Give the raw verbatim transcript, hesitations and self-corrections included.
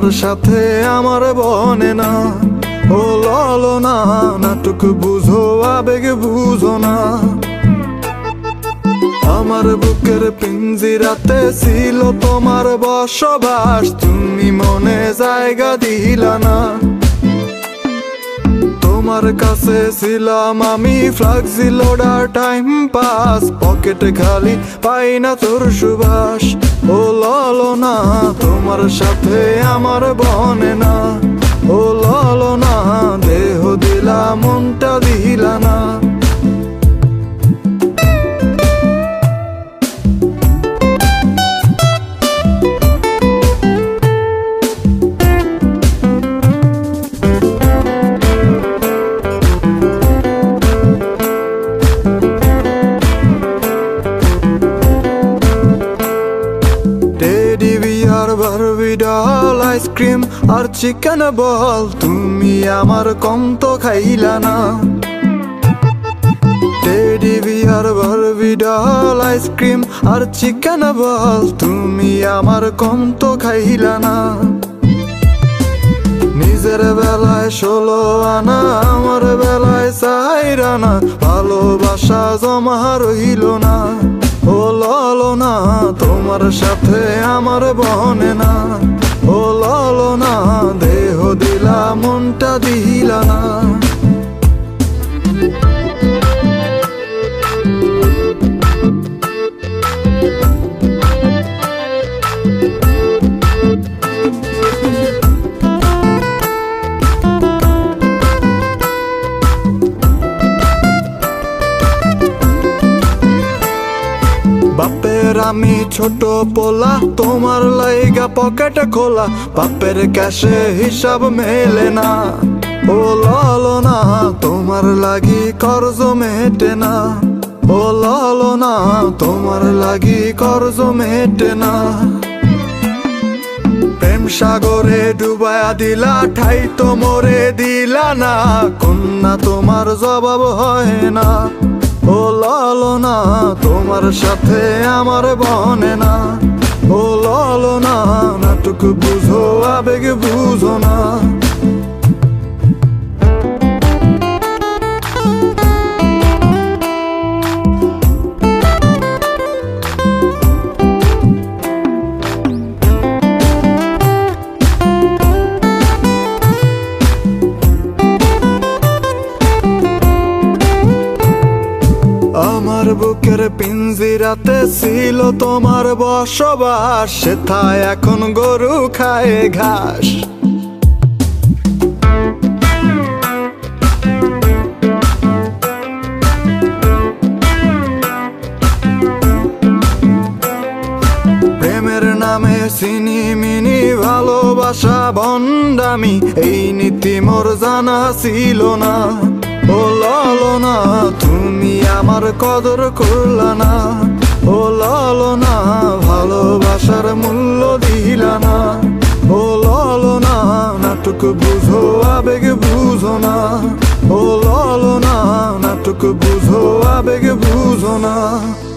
তোমার সাথে আমার বনে না। ও ললো না, নাটক বুঝো আবেগ বুঝো না। আমার বুকের পিঞ্জিরাতে ছিল তোমার বসবাস, তুমি মনে জায়গা দিলা না। তোমার কাছে ছিলাম আমি ফ্লাক্সি লোডার টাইম পাস, পকেটে খালি পাই না তোর সুবাস। ও ললো না, তোমার সাথে আমার বনে না। ও ললো না, দেহ দিলা মনটা দিলা না। বারবি ডল, আইসক্রিম আর চিকেন বল, তুমি আমার কম তো খাইলা না। Teddy bear Barbie doll, ice cream আর চিকেন বল, তুমি আমার কম তো খাইলা না। নিজের বেলায় ষোলো আনা, আমার বেলায় চাইরা না, ভালোবাসা জমা রইল না। ও ললো না, তোমার সাথে আমার বনে না। ও ললো না, দেহ দিলা মনটা দিলা না। বাপের আমি ছোট পোলা, তোমার লাইগা পকেট খোলা, বাপের ক্যাশে হিসাব মেলে না। ও ললো না, তোমার লাগি কর্জ মেটে না। ও ললো না, তোমার লাগি কর্জ মেটে না। প্রেম সাগরে ডুবায়া দিলা, ঠাই তো মরে দিলা না, কন্যা তোমার জবাব হয় না। ও ললো না, তোমার সাথে আমার বনে না। ও ললো না, নাটক বুঝো আবেগ বুঝো না। আমার বুকের পিঞ্জিরাতে ছিল তোমার বসবাস, সেথায় এখন গরু খায় ঘাস। প্রেমের নামে চিনি মিনি ভালোবাসা ভণ্ডামি, এই নীতি মোর জানা ছিল না। ও ললো না, তুমি আমার কদর করলা না। ও ললো না, ভালোবাসার মূল্য দিলা না। ও ললো না, নাটক বুঝো আবেগ বুঝো না। ও ললো না, নাটক বুঝো আবেগ বুঝো না।